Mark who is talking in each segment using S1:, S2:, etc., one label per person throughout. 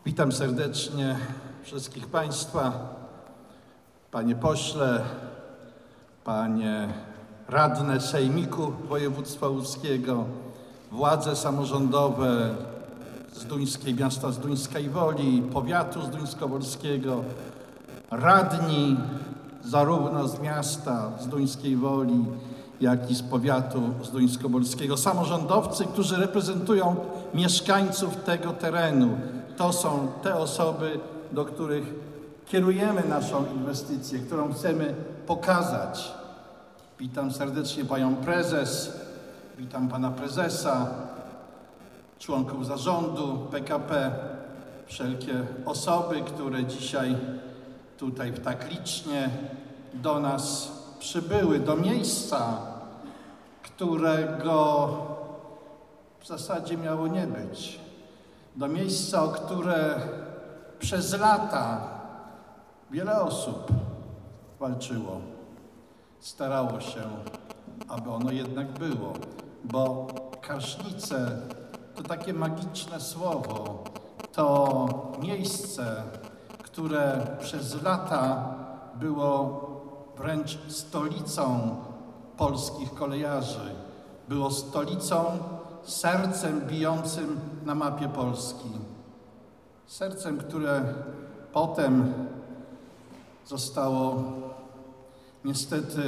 S1: Witam serdecznie wszystkich Państwa, Panie Pośle, Panie Radne Sejmiku Województwa Łódzkiego, władze samorządowe miasta Zduńskiej Woli, powiatu zduńskowolskiego, radni zarówno z miasta Zduńskiej Woli, jak i z powiatu zduńskowolskiego, samorządowcy, którzy reprezentują mieszkańców tego terenu. To są te osoby, do których kierujemy naszą inwestycję, którą chcemy pokazać. Witam serdecznie Panią Prezes, witam Pana Prezesa, członków zarządu PKP, wszelkie osoby, które dzisiaj tutaj tak licznie do nas przybyły, do miejsca, którego w zasadzie miało nie być. Do miejsca, o które przez lata wiele osób walczyło, starało się, aby ono jednak było, bo Karsznice to takie magiczne słowo, to miejsce, które przez lata było wręcz stolicą polskich kolejarzy, było stolicą, sercem bijącym na mapie Polski. Sercem, które potem zostało niestety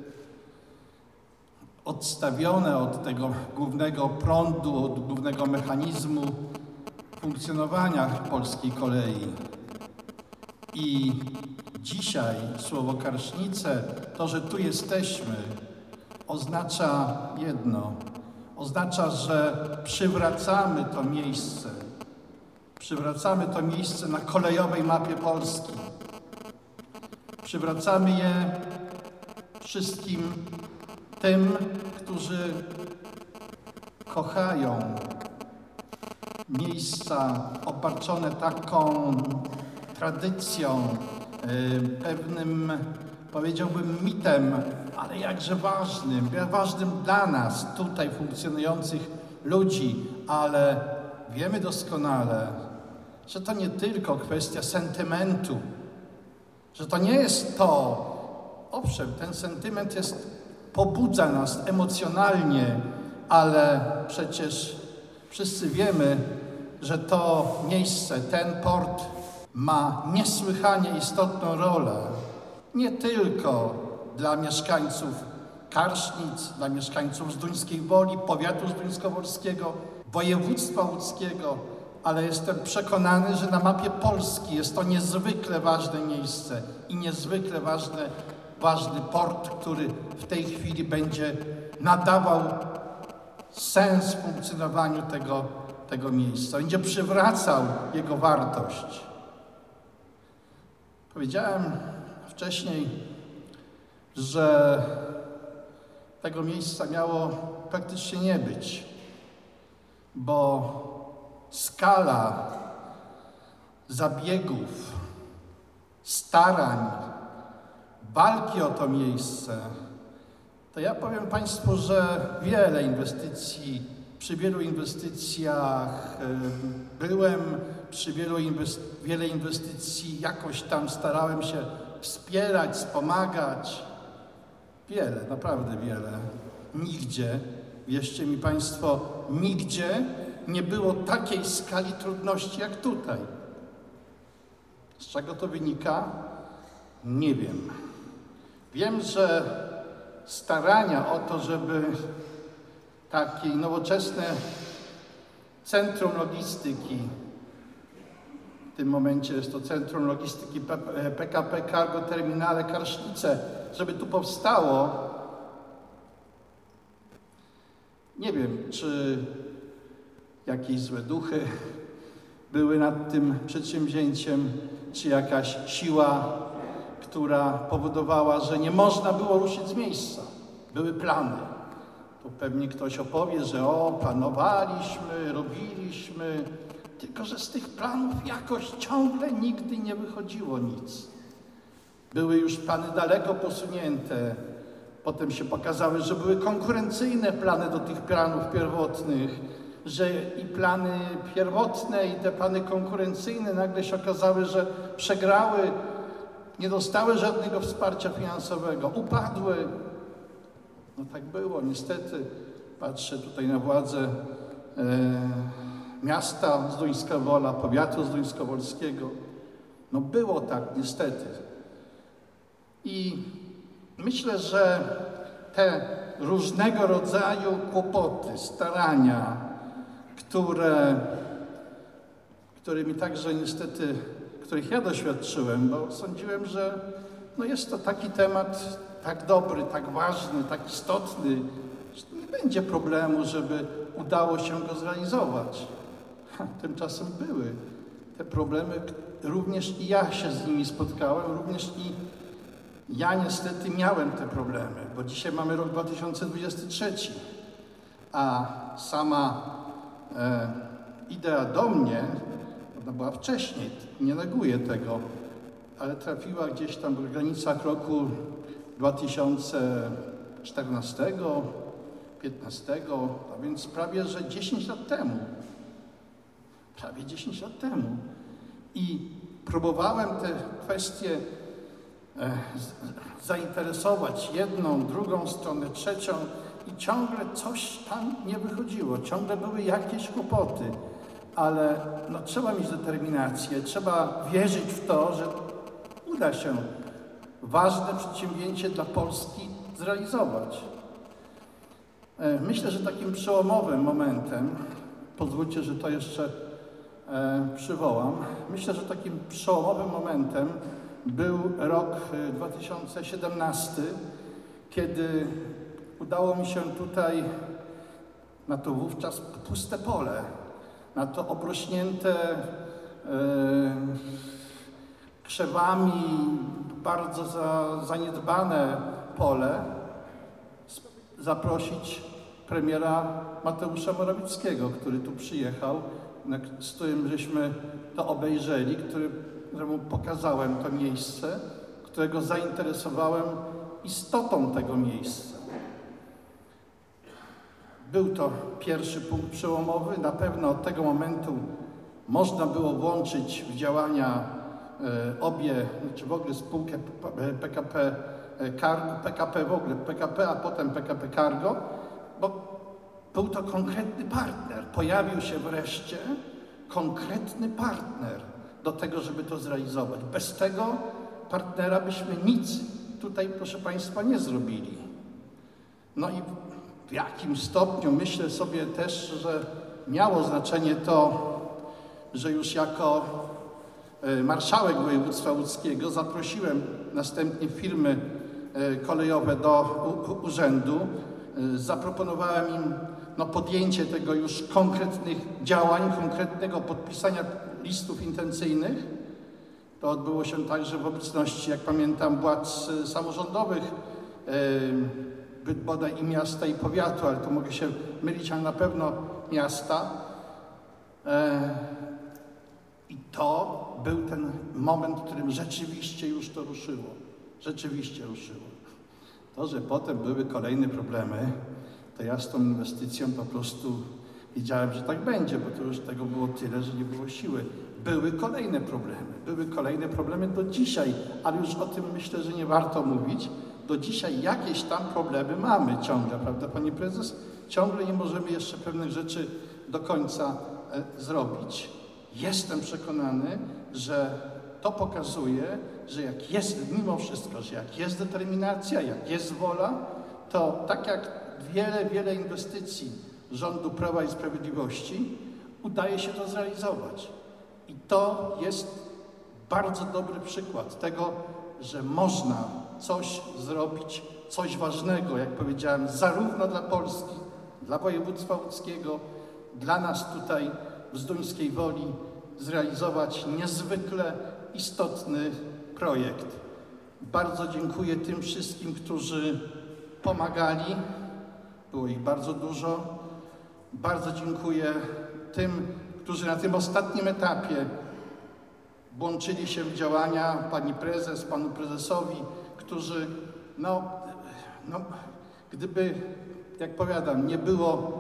S1: odstawione od tego głównego prądu, od głównego mechanizmu funkcjonowania polskiej kolei. I dzisiaj słowo Karsznice, to, że tu jesteśmy, oznacza jedno. Oznacza, że przywracamy to miejsce. Przywracamy to miejsce na kolejowej mapie Polski. Przywracamy je wszystkim tym, którzy kochają miejsca obarczone taką tradycją, pewnym, powiedziałbym, mitem, ale jakże ważnym dla nas, tutaj funkcjonujących ludzi, ale wiemy doskonale, że to nie tylko kwestia sentymentu, że to nie jest to, owszem, ten sentyment pobudza nas emocjonalnie, ale przecież wszyscy wiemy, że to miejsce, ten port ma niesłychanie istotną rolę, nie tylko dla mieszkańców Karsznic, dla mieszkańców Zduńskiej Woli, powiatu zduńskowolskiego, województwa łódzkiego, ale jestem przekonany, że na mapie Polski jest to niezwykle ważne miejsce i niezwykle ważny port, który w tej chwili będzie nadawał sens funkcjonowaniu tego miejsca, będzie przywracał jego wartość. Powiedziałem wcześniej, że tego miejsca miało praktycznie nie być, bo skala zabiegów, starań, walki o to miejsce, to ja powiem Państwu, że przy wielu inwestycjach byłem, przy wiele inwestycji jakoś tam starałem się wspierać, wspomagać. Wiele, naprawdę wiele. Nigdzie, wierzcie mi Państwo, nigdzie nie było takiej skali trudności jak tutaj. Z czego to wynika? Nie wiem. Wiem, że starania o to, żeby takie nowoczesne centrum logistyki, w tym momencie jest to Centrum Logistyki PKP Cargo Terminale Karsznice, żeby tu powstało. Nie wiem, czy jakieś złe duchy były nad tym przedsięwzięciem, czy jakaś siła, która powodowała, że nie można było ruszyć z miejsca. Były plany. Tu pewnie ktoś opowie, że planowaliśmy, robiliśmy, tylko że z tych planów jakoś ciągle nigdy nie wychodziło nic. Były już plany daleko posunięte, potem się pokazały, że były konkurencyjne plany do tych planów pierwotnych. że i plany pierwotne, i te plany konkurencyjne nagle się okazały, że przegrały, nie dostały żadnego wsparcia finansowego, upadły. No tak było, niestety. Patrzę tutaj na władzę miasta Zduńska Wola, powiatu zduńskowolskiego. No było tak, niestety. I myślę, że te różnego rodzaju kłopoty, starania, którymi także niestety, których ja doświadczyłem, bo sądziłem, że no jest to taki temat tak dobry, tak ważny, tak istotny, że nie będzie problemu, żeby udało się go zrealizować. Tymczasem były te problemy, również i ja się z nimi spotkałem, również i ja niestety miałem te problemy, bo dzisiaj mamy rok 2023, a sama idea do mnie, ona była wcześniej, nie neguję tego, ale trafiła gdzieś tam w granicach roku 2014, 15, a więc prawie że 10 lat temu. Prawie 10 lat temu. I próbowałem te kwestie zainteresować jedną, drugą stronę, trzecią i ciągle coś tam nie wychodziło. Ciągle były jakieś kłopoty, ale no, trzeba mieć determinację, trzeba wierzyć w to, że uda się ważne przedsięwzięcie dla Polski zrealizować. Myślę, że takim przełomowym momentem, pozwólcie, że to jeszcze przywołam, myślę, że takim przełomowym momentem był rok 2017, kiedy udało mi się tutaj, na to wówczas puste pole, na to obrośnięte krzewami, bardzo zaniedbane pole, zaprosić premiera Mateusza Morawieckiego, który tu przyjechał, z którym żeśmy to obejrzeli, któremu pokazałem to miejsce, którego zainteresowałem istotą tego miejsca. Był to pierwszy punkt przełomowy. Na pewno od tego momentu można było włączyć w działania obie, czy w ogóle spółkę PKP Cargo, PKP w ogóle, PKP, a potem PKP Cargo, bo był to konkretny partner. Pojawił się wreszcie konkretny partner do tego, żeby to zrealizować. Bez tego partnera byśmy nic tutaj, proszę Państwa, nie zrobili. No i w jakimś stopniu myślę sobie też, że miało znaczenie to, że już jako marszałek województwa łódzkiego zaprosiłem następnie firmy kolejowe do urzędu. Zaproponowałem im podjęcie tego już konkretnych działań, konkretnego podpisania listów intencyjnych. To odbyło się także w obecności, jak pamiętam, władz samorządowych, bodaj i miasta, i powiatu, ale to mogę się mylić, ale na pewno miasta. I to był ten moment, w którym rzeczywiście już to ruszyło. Rzeczywiście ruszyło. To, że potem były kolejne problemy, to ja z tą inwestycją po prostu wiedziałem, że tak będzie, bo to już tego było tyle, że nie było siły. Były kolejne problemy do dzisiaj, ale już o tym myślę, że nie warto mówić. Do dzisiaj jakieś tam problemy mamy ciągle, prawda, Pani Prezes? Ciągle nie możemy jeszcze pewnych rzeczy do końca zrobić. Jestem przekonany, że to pokazuje, że jak jest, mimo wszystko, że jak jest determinacja, jak jest wola, to tak jak wiele inwestycji rządu Prawa i Sprawiedliwości, udaje się to zrealizować. I to jest bardzo dobry przykład tego, że można coś zrobić, coś ważnego, jak powiedziałem, zarówno dla Polski, dla województwa łódzkiego, dla nas tutaj w Zduńskiej Woli, zrealizować niezwykle istotny projekt. Bardzo dziękuję tym wszystkim, którzy pomagali. Było ich bardzo dużo. Bardzo dziękuję tym, którzy na tym ostatnim etapie włączyli się w działania, Pani Prezes, Panu Prezesowi, którzy, gdyby, jak powiadam, nie było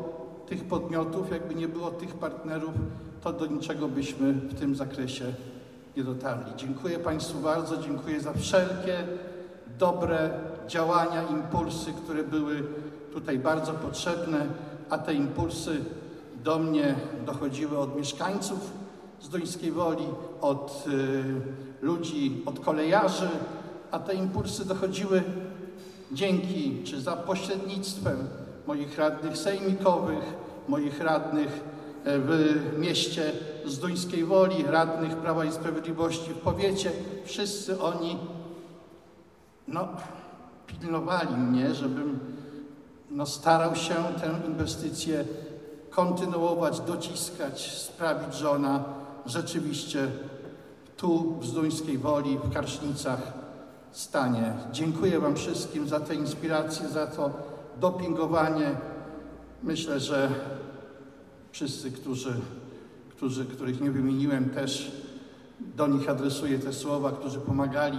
S1: tych podmiotów, jakby nie było tych partnerów, to do niczego byśmy w tym zakresie nie dotarli. Dziękuję Państwu bardzo, dziękuję za wszelkie dobre działania, impulsy, które były tutaj bardzo potrzebne, a te impulsy do mnie dochodziły od mieszkańców Zduńskiej Woli, od ludzi, od kolejarzy, a te impulsy dochodziły dzięki czy za pośrednictwem moich radnych sejmikowych, moich radnych w mieście Zduńskiej Woli, radnych Prawa i Sprawiedliwości w powiecie. Wszyscy oni pilnowali mnie, żebym starał się tę inwestycję kontynuować, dociskać, sprawić, że ona rzeczywiście tu w Zduńskiej Woli, w Karsznicach stanie. Dziękuję Wam wszystkim za tę inspirację, za to dopingowanie. Myślę, że wszyscy, których nie wymieniłem, też do nich adresuję te słowa, którzy pomagali.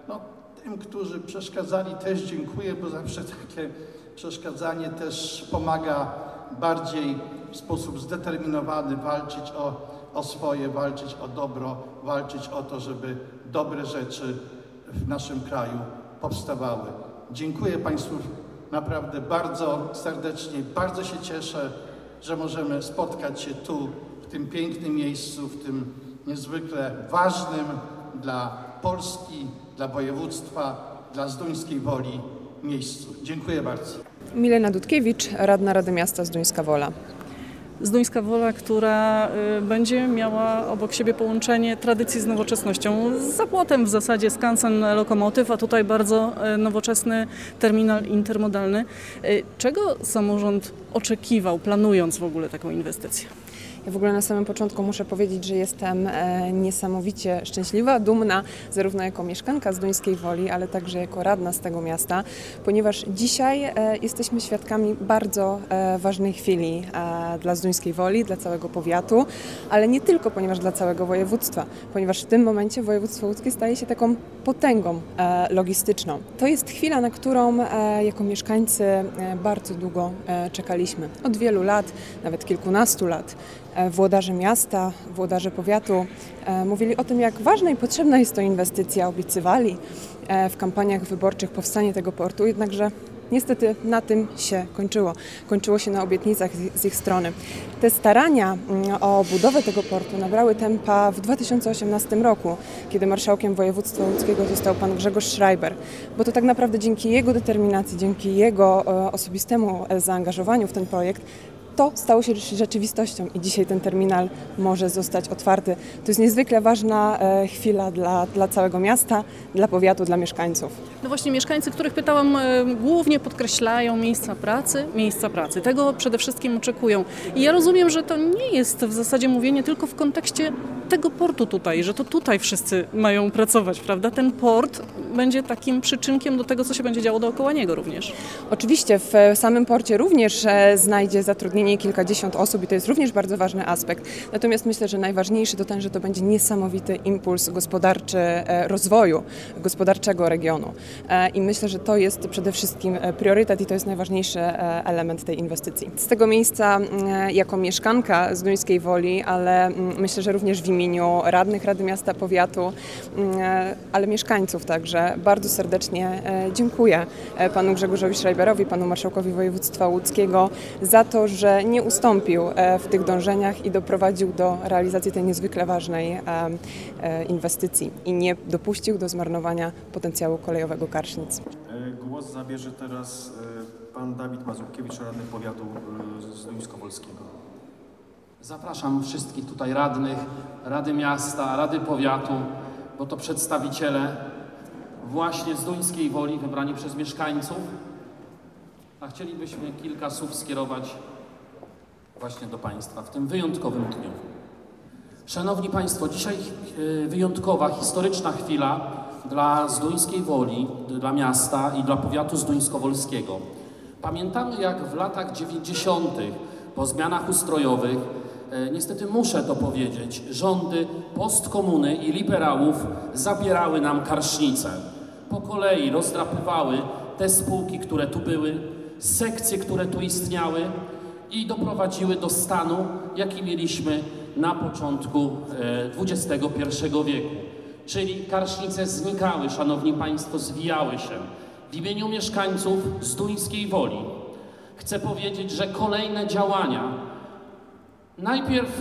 S1: Tym, którzy przeszkadzali, też dziękuję, bo zawsze takie przeszkadzanie też pomaga bardziej w sposób zdeterminowany walczyć o swoje, walczyć o dobro, walczyć o to, żeby dobre rzeczy w naszym kraju powstawały. Dziękuję Państwu naprawdę bardzo serdecznie, bardzo się cieszę, że możemy spotkać się tu, w tym pięknym miejscu, w tym niezwykle ważnym dla Polski, dla województwa, dla Zduńskiej Woli miejscu. Dziękuję bardzo.
S2: Milena Dudkiewicz, radna Rady Miasta Zduńska Wola.
S3: Zduńska Wola, która będzie miała obok siebie połączenie tradycji z nowoczesnością. Za płotem w zasadzie skansen lokomotyw, a tutaj bardzo nowoczesny terminal intermodalny. Czego samorząd oczekiwał, planując w ogóle taką inwestycję?
S2: Ja w ogóle na samym początku muszę powiedzieć, że jestem niesamowicie szczęśliwa, dumna zarówno jako mieszkanka Zduńskiej Woli, ale także jako radna z tego miasta, ponieważ dzisiaj jesteśmy świadkami bardzo ważnej chwili dla Zduńskiej Woli, dla całego powiatu, ale nie tylko, ponieważ dla całego województwa, ponieważ w tym momencie województwo łódzkie staje się taką potęgą logistyczną. To jest chwila, na którą jako mieszkańcy bardzo długo czekaliśmy. Od wielu lat, nawet kilkunastu lat. Włodarze miasta, włodarze powiatu mówili o tym, jak ważna i potrzebna jest to inwestycja, obiecywali w kampaniach wyborczych powstanie tego portu, jednakże niestety na tym się kończyło. Kończyło się na obietnicach z ich strony. Te starania o budowę tego portu nabrały tempa w 2018 roku, kiedy marszałkiem województwa łódzkiego został pan Grzegorz Schreiber, bo to tak naprawdę dzięki jego determinacji, dzięki jego osobistemu zaangażowaniu w ten projekt to stało się rzeczywistością i dzisiaj ten terminal może zostać otwarty. To jest niezwykle ważna chwila dla całego miasta, dla powiatu, dla mieszkańców.
S3: No właśnie mieszkańcy, których pytałam, głównie podkreślają miejsca pracy. Tego przede wszystkim oczekują. I ja rozumiem, że to nie jest w zasadzie mówienie tylko w kontekście tego portu tutaj, że to tutaj wszyscy mają pracować, prawda? Ten port będzie takim przyczynkiem do tego, co się będzie działo dookoła niego również.
S2: Oczywiście w samym porcie również znajdzie zatrudnienie kilkadziesiąt osób i to jest również bardzo ważny aspekt. Natomiast myślę, że najważniejszy to ten, że to będzie niesamowity impuls gospodarczy rozwoju gospodarczego regionu. I myślę, że to jest przede wszystkim priorytet i to jest najważniejszy element tej inwestycji. Z tego miejsca jako mieszkanka Zduńskiej Woli, ale myślę, że również w imieniu radnych Rady Miasta, powiatu, ale mieszkańców także bardzo serdecznie dziękuję panu Grzegorzowi Schreiberowi, panu marszałkowi województwa łódzkiego za to, że nie ustąpił w tych dążeniach i doprowadził do realizacji tej niezwykle ważnej inwestycji i nie dopuścił do zmarnowania potencjału kolejowego Karsznic.
S4: Głos zabierze teraz pan Dawid Mazurkiewicz, radny powiatu zduńskowolskiego.
S5: Zapraszam wszystkich tutaj radnych, Rady Miasta, Rady Powiatu, bo to przedstawiciele właśnie Zduńskiej Woli wybrani przez mieszkańców, a chcielibyśmy kilka słów skierować właśnie do Państwa w tym wyjątkowym dniu. Szanowni Państwo, dzisiaj wyjątkowa, historyczna chwila dla Zduńskiej Woli, dla miasta i dla powiatu zduńskowolskiego. Pamiętamy, jak w latach 90. po zmianach ustrojowych, niestety muszę to powiedzieć, rządy postkomuny i liberałów zabierały nam Karsznicę. Po kolei rozdrapywały te spółki, które tu były, sekcje, które tu istniały i doprowadziły do stanu, jaki mieliśmy na początku XXI wieku. Czyli Karsznice znikały, szanowni państwo, zwijały się. W imieniu mieszkańców Zduńskiej Woli chcę powiedzieć, że kolejne działania, najpierw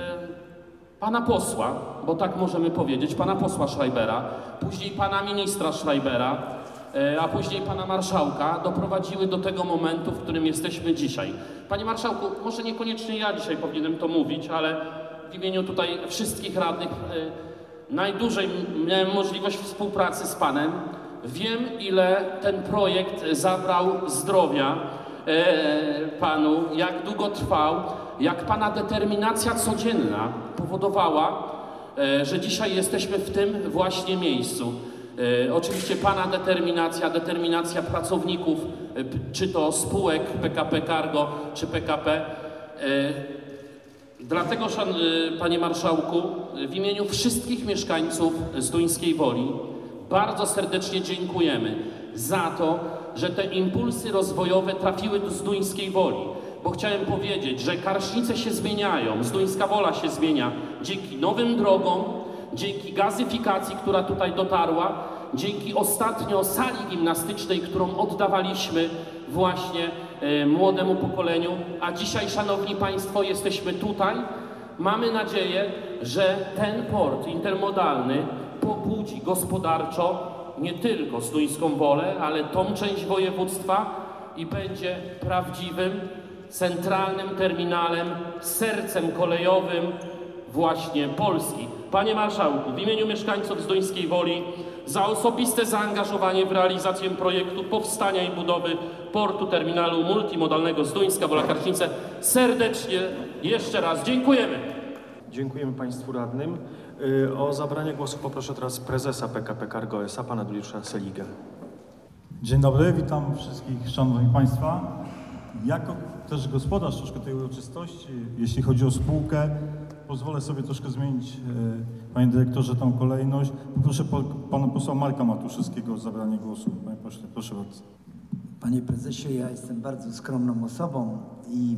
S5: pana posła, bo tak możemy powiedzieć, pana posła Schreibera, później pana ministra Schreibera, a później pana marszałka, doprowadziły do tego momentu, w którym jesteśmy dzisiaj. Panie marszałku, może niekoniecznie ja dzisiaj powinienem to mówić, ale w imieniu tutaj wszystkich radnych najdłużej miałem możliwość współpracy z panem. Wiem, ile ten projekt zabrał zdrowia panu, jak długo trwał, jak pana determinacja codzienna powodowała, że dzisiaj jesteśmy w tym właśnie miejscu. Oczywiście pana determinacja pracowników, czy to spółek PKP Cargo, czy PKP. Dlatego, panie marszałku, w imieniu wszystkich mieszkańców Zduńskiej Woli bardzo serdecznie dziękujemy za to, że te impulsy rozwojowe trafiły do Zduńskiej Woli. Bo chciałem powiedzieć, że Karsznice się zmieniają, Zduńska Wola się zmienia dzięki nowym drogom, dzięki gazyfikacji, która tutaj dotarła, dzięki ostatnio sali gimnastycznej, którą oddawaliśmy właśnie młodemu pokoleniu, a dzisiaj, szanowni państwo, jesteśmy tutaj. Mamy nadzieję, że ten port intermodalny pobudzi gospodarczo nie tylko Zduńską Wolę, ale tą część województwa i będzie prawdziwym, centralnym terminalem, sercem kolejowym właśnie Polski. Panie marszałku, w imieniu mieszkańców Zduńskiej Woli za osobiste zaangażowanie w realizację projektu powstania i budowy portu terminalu multimodalnego Zduńska Wola Karsznice serdecznie jeszcze raz dziękujemy.
S4: Dziękujemy państwu radnym. O zabranie głosu poproszę teraz prezesa PKP Cargo S.A. pana Juliusza Seligę.
S6: Dzień dobry, witam wszystkich szanowni państwa. Jako też gospodarz troszkę tej uroczystości, jeśli chodzi o spółkę, pozwolę sobie troszkę zmienić, panie dyrektorze, tą kolejność. Poproszę pana posła Marka Matuszewskiego o zabranie głosu. Panie pośle, proszę bardzo.
S7: Panie prezesie, ja jestem bardzo skromną osobą i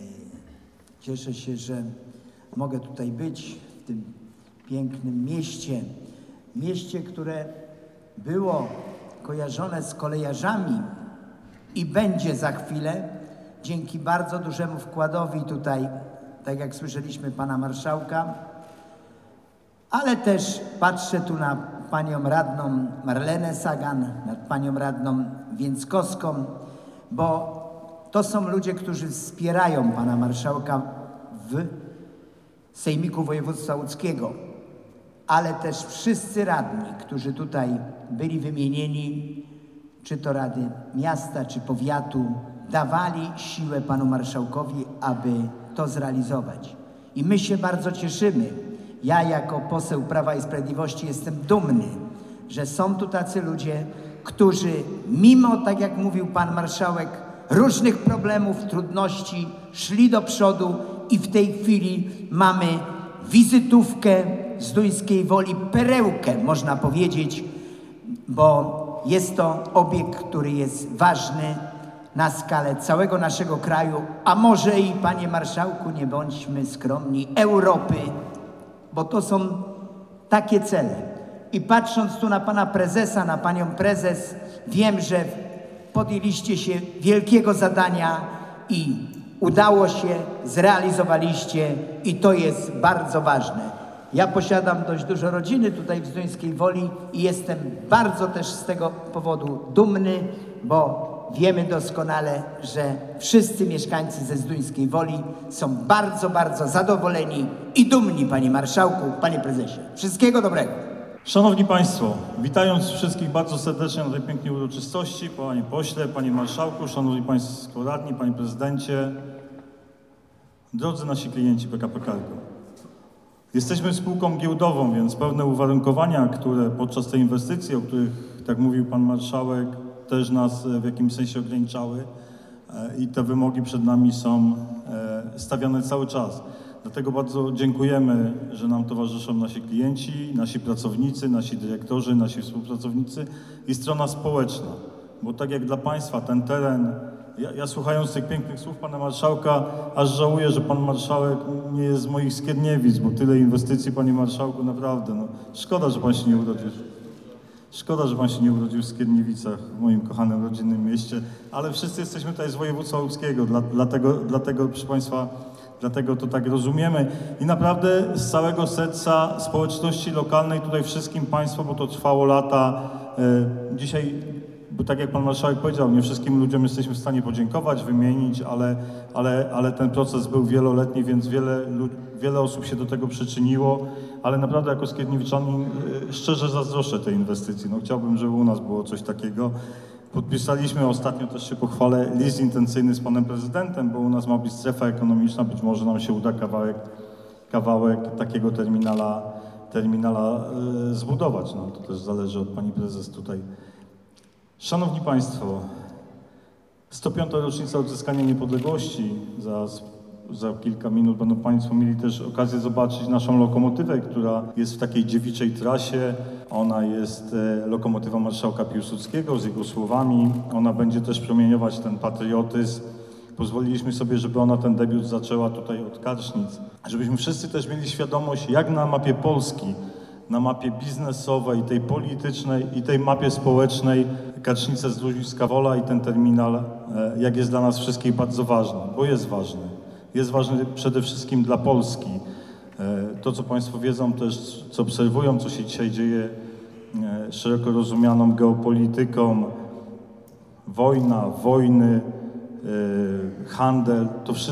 S7: cieszę się, że mogę tutaj być w tym pięknym mieście, które było kojarzone z kolejarzami i będzie za chwilę dzięki bardzo dużemu wkładowi tutaj, tak jak słyszeliśmy, pana marszałka, ale też patrzę tu na panią radną Marlenę Sagan, na panią radną Więckowską, bo to są ludzie, którzy wspierają pana marszałka w Sejmiku Województwa Łódzkiego, ale też wszyscy radni, którzy tutaj byli wymienieni, czy to Rady Miasta, czy Powiatu, dawali siłę panu marszałkowi, aby to zrealizować. I my się bardzo cieszymy. Ja jako poseł Prawa i Sprawiedliwości jestem dumny, że są tu tacy ludzie, którzy mimo, tak jak mówił pan marszałek, różnych problemów, trudności, szli do przodu i w tej chwili mamy wizytówkę Zduńskiej Woli, perełkę można powiedzieć, bo jest to obiekt, który jest ważny na skalę całego naszego kraju, a może i, panie marszałku, nie bądźmy skromni, Europy, bo to są takie cele. I patrząc tu na pana prezesa, na panią prezes, wiem, że podjęliście się wielkiego zadania i udało się, zrealizowaliście i to jest bardzo ważne. Ja posiadam dość dużo rodziny tutaj w Zduńskiej Woli i jestem bardzo też z tego powodu dumny, bo wiemy doskonale, że wszyscy mieszkańcy ze Zduńskiej Woli są bardzo, bardzo zadowoleni i dumni, panie marszałku, panie prezesie. Wszystkiego dobrego.
S6: Szanowni państwo, witając wszystkich bardzo serdecznie na tej pięknej uroczystości, panie pośle, panie marszałku, szanowni państwo radni, panie prezydencie, drodzy nasi klienci PKP Cargo. Jesteśmy spółką giełdową, więc pewne uwarunkowania, które podczas tej inwestycji, o których, tak mówił pan marszałek, też nas w jakimś sensie ograniczały i te wymogi przed nami są stawiane cały czas. Dlatego bardzo dziękujemy, że nam towarzyszą nasi klienci, nasi pracownicy, nasi dyrektorzy, nasi współpracownicy i strona społeczna. Bo tak jak dla państwa ten teren Ja słuchając tych pięknych słów pana marszałka, aż żałuję, że pan marszałek nie jest z moich Skierniewic, bo tyle inwestycji, panie marszałku, naprawdę. No, szkoda, że pan się nie urodził. Szkoda, że pan się nie urodził w Skierniewicach, w moim kochanym rodzinnym mieście, ale wszyscy jesteśmy tutaj z województwa łódzkiego, dlatego proszę państwa, dlatego to tak rozumiemy. I naprawdę z całego serca społeczności lokalnej, tutaj wszystkim państwu, bo to trwało lata, dzisiaj, bo tak jak pan marszałek powiedział, nie wszystkim ludziom jesteśmy w stanie podziękować, wymienić, ale ten proces był wieloletni, więc wiele osób się do tego przyczyniło, ale naprawdę jako skierniewiczanin szczerze zazdroszczę tej inwestycji. No, chciałbym, żeby u nas było coś takiego. Podpisaliśmy ostatnio, też się pochwalę, list intencyjny z panem prezydentem, bo u nas ma być strefa ekonomiczna, być może nam się uda kawałek takiego terminala zbudować. No, to też zależy od pani prezes tutaj. Szanowni Państwo, 105. rocznica odzyskania niepodległości. Za kilka minut będą Państwo mieli też okazję zobaczyć naszą lokomotywę, która jest w takiej dziewiczej trasie. Ona jest lokomotywa marszałka Piłsudskiego z jego słowami. Ona będzie też promieniować ten patriotyzm. Pozwoliliśmy sobie, żeby ona ten debiut zaczęła tutaj od Karsznic. Żebyśmy wszyscy też mieli świadomość, jak na mapie Polski, na mapie biznesowej, tej politycznej i tej mapie społecznej Karsznice Zduńska Wola i ten terminal, jak jest dla nas wszystkich bardzo ważny, bo jest ważny. Jest ważny przede wszystkim dla Polski. To, co Państwo wiedzą też, co obserwują, co się dzisiaj dzieje szeroko rozumianą geopolityką, wojny, handel,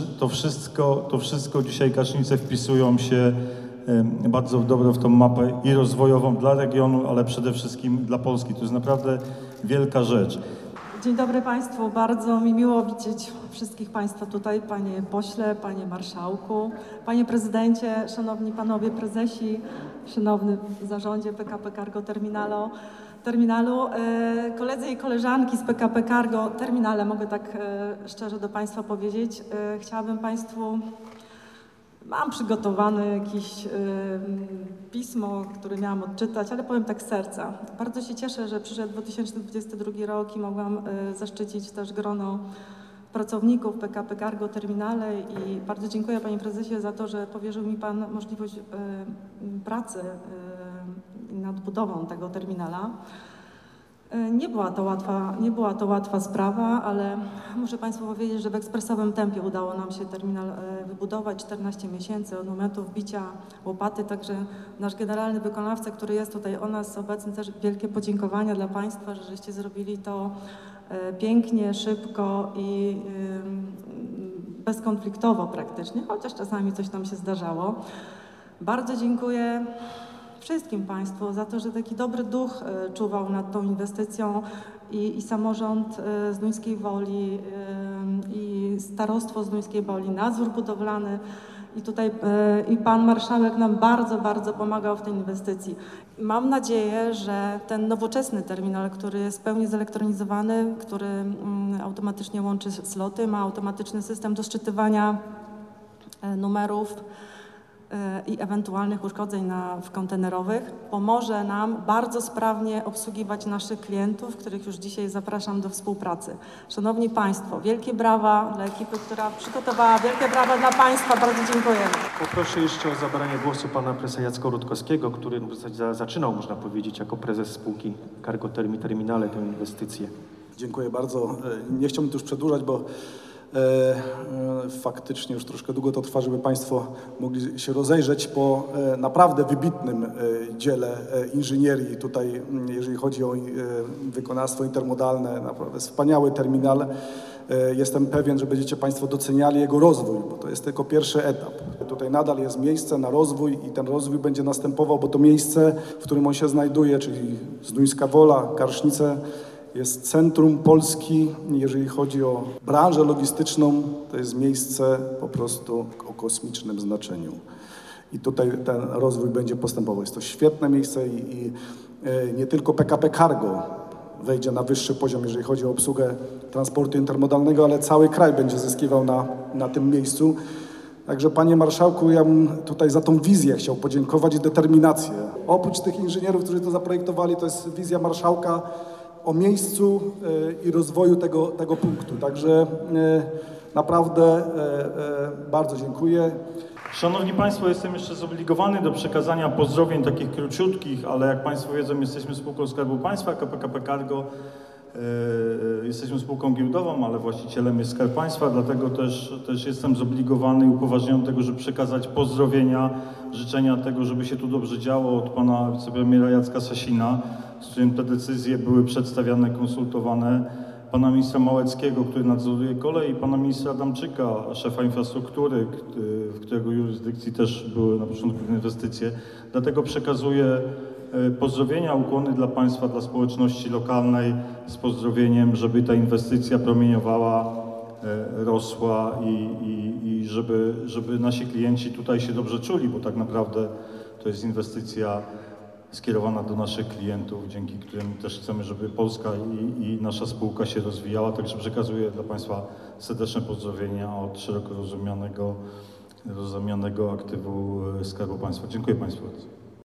S6: to wszystko dzisiaj Karsznice wpisują się bardzo dobrze w tą mapę i rozwojową dla regionu, ale przede wszystkim dla Polski. To jest naprawdę wielka rzecz.
S8: Dzień dobry Państwu. Bardzo mi miło widzieć wszystkich Państwa tutaj, panie pośle, panie marszałku, panie prezydencie, szanowni panowie prezesi, szanowny zarządzie PKP Cargo Terminalu, koledzy i koleżanki z PKP Cargo Terminale, mogę tak szczerze do Państwa powiedzieć, chciałabym Państwu, mam przygotowane jakieś pismo, które miałam odczytać, ale powiem tak z serca. Bardzo się cieszę, że przyszedł 2022 rok i mogłam zaszczycić też grono pracowników PKP Cargo Terminale i bardzo dziękuję panie prezesie za to, że powierzył mi pan możliwość pracy nad budową tego terminala. Nie była to łatwa sprawa, ale muszę Państwu powiedzieć, że w ekspresowym tempie udało nam się terminal wybudować. 14 miesięcy od momentu wbicia łopaty, także nasz generalny wykonawca, który jest tutaj o nas obecny, też wielkie podziękowania dla Państwa, że żeście zrobili to pięknie, szybko i bezkonfliktowo praktycznie, chociaż czasami coś tam się zdarzało. Bardzo dziękuję wszystkim Państwu za to, że taki dobry duch czuwał nad tą inwestycją i samorząd Zduńskiej Woli i starostwo Zduńskiej Woli, nadzór budowlany i tutaj i pan marszałek nam bardzo, bardzo pomagał w tej inwestycji. Mam nadzieję, że ten nowoczesny terminal, który jest w pełni zelektronizowany, który automatycznie łączy sloty, ma automatyczny system do szczytywania numerów i ewentualnych uszkodzeń kontenerowych, pomoże nam bardzo sprawnie obsługiwać naszych klientów, których już dzisiaj zapraszam do współpracy. Szanowni Państwo, wielkie brawa dla ekipy, która przygotowała, wielkie brawa dla Państwa, bardzo dziękujemy.
S4: Poproszę jeszcze o zabranie głosu pana prezesa Jacka Rutkowskiego, który w zasadzie zaczynał, można powiedzieć, jako prezes spółki Cargo Terminale tę inwestycję.
S9: Dziękuję bardzo. Nie chciałbym tu już przedłużać, bo faktycznie już troszkę długo to trwa, żeby Państwo mogli się rozejrzeć po naprawdę wybitnym dziele inżynierii tutaj, jeżeli chodzi o wykonawstwo intermodalne, naprawdę wspaniały terminal. Jestem pewien, że będziecie Państwo doceniali jego rozwój, bo to jest tylko pierwszy etap. Tutaj nadal jest miejsce na rozwój i ten rozwój będzie następował, bo to miejsce, w którym on się znajduje, czyli Zduńska Wola, Karsznice, jest centrum Polski, jeżeli chodzi o branżę logistyczną, to jest miejsce po prostu o kosmicznym znaczeniu. I tutaj ten rozwój będzie postępował. Jest to świetne miejsce i nie tylko PKP Cargo wejdzie na wyższy poziom, jeżeli chodzi o obsługę transportu intermodalnego, ale cały kraj będzie zyskiwał na tym miejscu. Także panie marszałku, ja bym tutaj za tą wizję chciał podziękować i determinację. Oprócz tych inżynierów, którzy to zaprojektowali, to jest wizja marszałka, o miejscu i rozwoju tego punktu. Także naprawdę bardzo dziękuję.
S6: Szanowni Państwo, jestem jeszcze zobligowany do przekazania pozdrowień takich króciutkich, ale jak Państwo wiedzą, jesteśmy spółką Skarbu Państwa, jako PKP Cargo. Jesteśmy spółką giełdową, ale właścicielem jest Skarb Państwa, dlatego też jestem zobligowany i upoważniony do tego, żeby przekazać pozdrowienia, życzenia tego, żeby się tu dobrze działo od pana wicepremiera Jacka Sasina, z którym te decyzje były przedstawiane, konsultowane, pana ministra Małeckiego, który nadzoruje kolej, i pana ministra Adamczyka, szefa infrastruktury, w którego jurysdykcji też były na początku inwestycje. Dlatego przekazuję pozdrowienia, ukłony dla Państwa, dla społeczności lokalnej z pozdrowieniem, żeby ta inwestycja promieniowała, rosła i żeby nasi klienci tutaj się dobrze czuli, bo tak naprawdę to jest inwestycja skierowana do naszych klientów, dzięki którym też chcemy, żeby Polska i nasza spółka się rozwijała. Także przekazuję dla Państwa serdeczne pozdrowienia od szeroko rozumianego aktywu Skarbu Państwa. Dziękuję Państwu bardzo.